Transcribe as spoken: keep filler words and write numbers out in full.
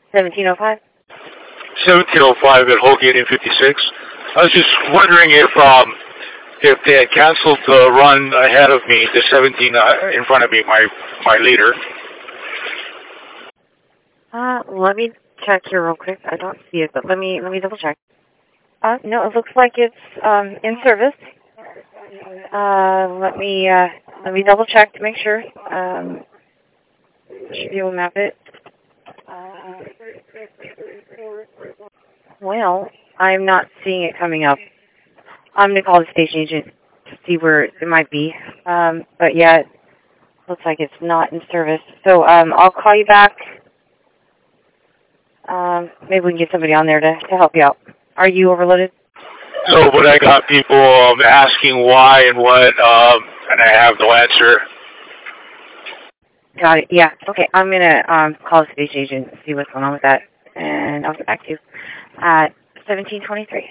seventeen oh five? seventeen oh five at Holgate in fifty-six. I was just wondering if um, if they had canceled the run ahead of me, the seventeen uh, in front of me, my my leader. Uh, let me check here real quick. I don't see it, but let me let me double check. Uh, no, it looks like it's um in service. Uh, let me uh let me double check to make sure. Um, should be able to map it. Uh, well, I'm not seeing it coming up. I'm gonna call the station agent to see where it might be. Um, but yeah, it looks like it's not in service. So um, I'll call you back. Um, maybe we can get somebody on there to, to help you out. Are you overloaded? So, but I got people um, asking why and what, um, and I have no answer. Got it. Yeah. Okay. I'm gonna um, call the station agent and see what's going on with that, and I'll get back to you at seventeen twenty-three.